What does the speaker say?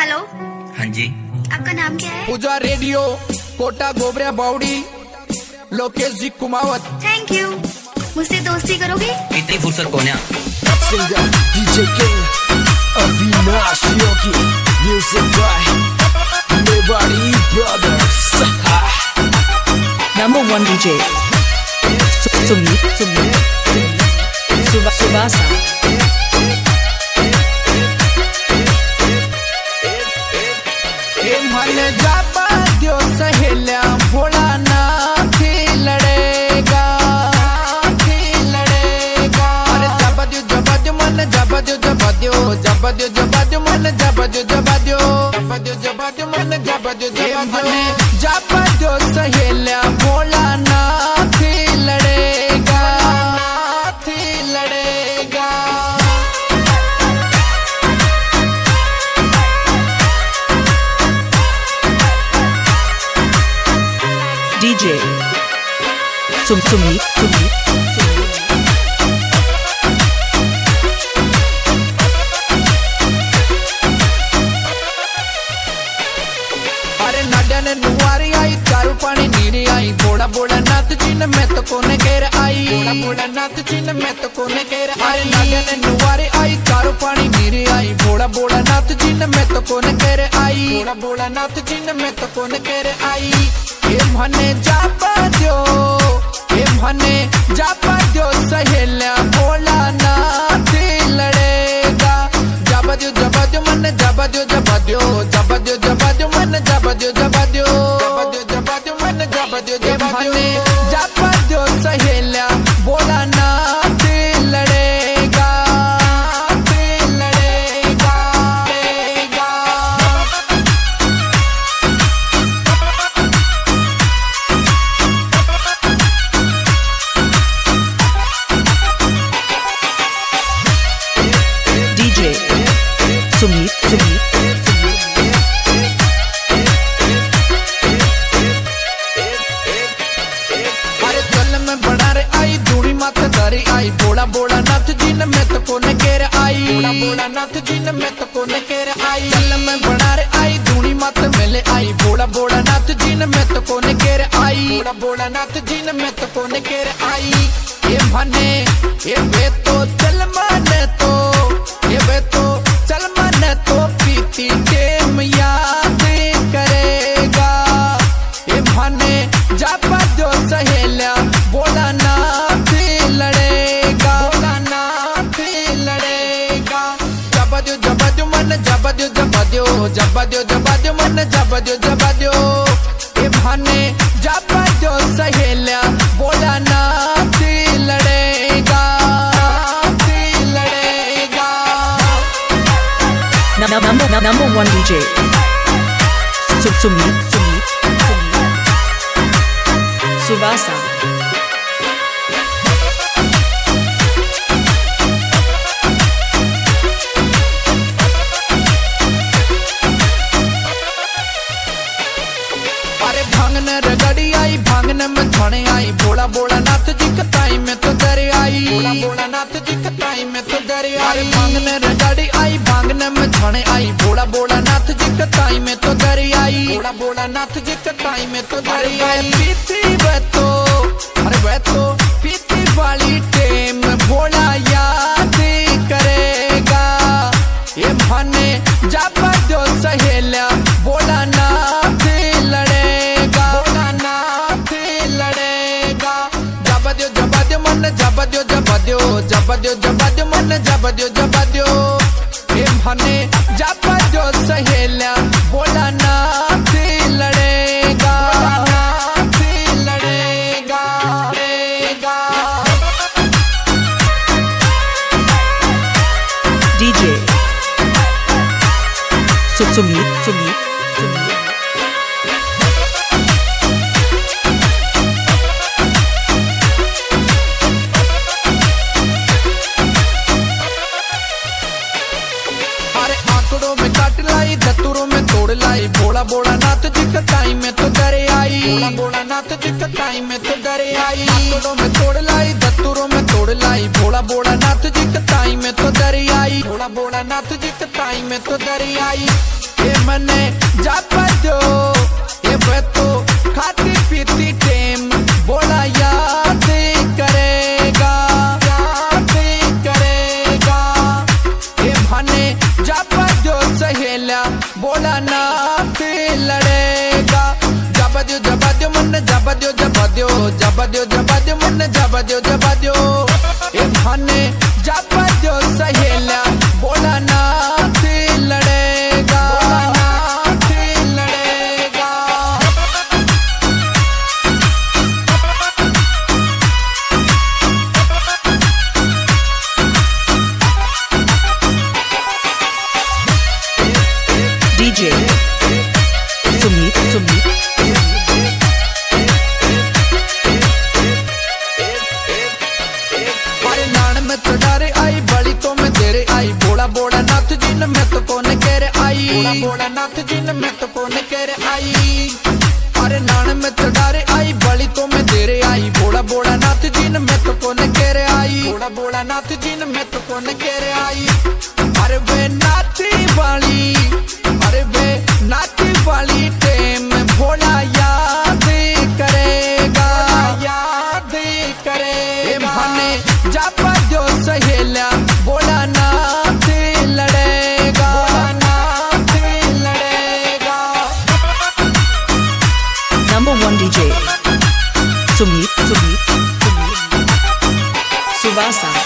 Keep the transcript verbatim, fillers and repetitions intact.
Hello. हाँ जी। आपका नाम क्या है? पूजा radio Kota Gobariya Bawdi Lokesh ji Kumawat. Thank you. मुझसे दोस्ती करोगे? इतनी फुर्सत कौन है? Singer D J King Avinash Yogi Music by Mewari Brothers. Number one D J Sumit Sumit Subasa. मन जाबा दियो सहेल्या भोला ना थी लड़ेगा थी लड़ेगा। अरे जाबा दियो जाबा दियो मन जाबा दियो जाबा दियो जाबा दियो जाबा दियो मन जाबा दियो जाबा दियो जाबा दियो जाबा दियो मन जाबा दियो जाबा दियो जाबा दियो सहेल्या भोला ना थी लड़ेगा थी लड़ेगा। D J Sum Sumit Sumit अरे नाड्या ने नुआरी आई चारू पानी नीरी आई बोड़ा बोड़ा नाथ जी ने मैं तो कोने घेर आई बोड़ा बोड़ा नाथ जी ने मैं तो कोने घेर आई। अरे नाड्या ने नुआरी आई चारू पानी नीरी आई बोड़ा बोड़ा नाथ जी ने मैं तो कोने घेर आई बोड़ा बोड़ा नाथ जी ने मैं तो कोने घेर आई। ये मने जापा दियो ये मने जापा दियो सहेल्या बोला ना थी लड़ेगा। जाबा दियो जाबा दियो मन जाबा दियो जाबा दियो जाबा दियो जाबा दियो मन जाबा दियो जाबा दियो जाबा दियो जाबा दियो मन जाबा दियो जाबा दियो जाबा दियो सहेल्या बोला ना थी लड़ेगा थी लड़ेगा लड़ेगा। D J Sumit Sumit अरे चल मैं बना रे आई दूरी माथे धरी आई बोड़ा बोड़ा नाथ जी ने मैं तो कोने घेर आई बोड़ा बोड़ा नाथ जी ने मैं तो कोने घेर आई। चल मैं बना रे आई दूरी माथे मेले आई बोड़ा बोड़ा नाथ जी ने मैं तो कोने घेर आई बोड़ा बोड़ा नाथ जी ने मैं तो कोने घेर आई। ये मने ये वे तो चल माने तो ये वे तो चल माने तो पीती टेम याद करेगा। ये मने जापा दो सहेल्या बोला ना थी लड़ेगा बोला ना थी लड़ेगा। जाबा दियो जाबा दियो मन जाबा दियो जाबा दियो जाबा दियो जाबा दियो मन जाबा दियो जाबा दियो ये मने जापा दियो सहेल्या बोला ना थी लड़ेगा थी लड़ेगा। Number Number one D J Sum Sumit Sumit Subasa. अरे भांगने रगड़ी आई भांगने में थाने आई बोला बोला नाथ जी कताई में तो दरे आई बोला बोला नाथ जी कताई में तो दरे आई। अरे भांगने रगड़ी आई भांगने में थाने आई बोला बोला नाथ जी कताई में तो दरे आई बोला बोला नाथ जी कताई में तो दरे आई। पीती वे तो अरे वे तो पीती वाली टेम बोला याद करेगा। ये मने जाबा दो सहेल्या बोला ना थी लड़ेगा बोला ना थी लड़ेगा। जाबा दियो जाबा दियो मन जाबा दियो जाबा दियो जाबा दियो जाबा दियो मन जाबा दियो जाबा दियो ये मने जाबा दियो सहेल्या बोला ना थी लड़ेगा ना थी लड़ेगा लड़ेगा। D J Sum Sumit Sumit Sumit अरे आंकड़ों में काट लाई दतुरों में तोड़ लाई बोला बोला नाथ जी कताई में तो डरे आई बोला बोला नाथ जी कताई में तो डरे आई। आंकड़ों में तोड़ लाई दतुरों में तोड़ लाई बोला बोला नाथ जी कताई में तो डरे आई बोला बोला नाथ जी कताई में तो डरे आई। ये मने जापा दो ये तो खाती पीती टेम बोला याद करेगा याद करेगा ये भाने जापा दो सहेला बोला ना लड़ेगा जबा दो जबा दो मन जबा दो जबा दो जबा दो जबा दो मन जबा दो जबा दो ये भाने जबा दो सहेला बोला ना लड़ेगा लड़ेगा डीजे सुमित सुमित अरे नान में चढ़ारे आई बड़ी तो मैं तेरे आई बोला बोला नाथ जी ने मैं तो कौन कह रहे आई बोला बोला नाथ जी ने मैं तो कौन कह रहे आई अरे नान में चढ़ारे आई बड़ी तो मैं तेरे आई बोला बोला नाथ जी ने मैं तो कौन कह रहे आई बोला बोला नाथ जी ने मैं तो कौन कह रहे आई अरे वे नाथी वाली अरे वे नाथी वाली टेम भोला याद करेगा याद करे भाने जापा दो सहेला बोला ना लड़ेगा नाथ लड़ेगा number one DJ Sumit Sumit Sumit सुवासा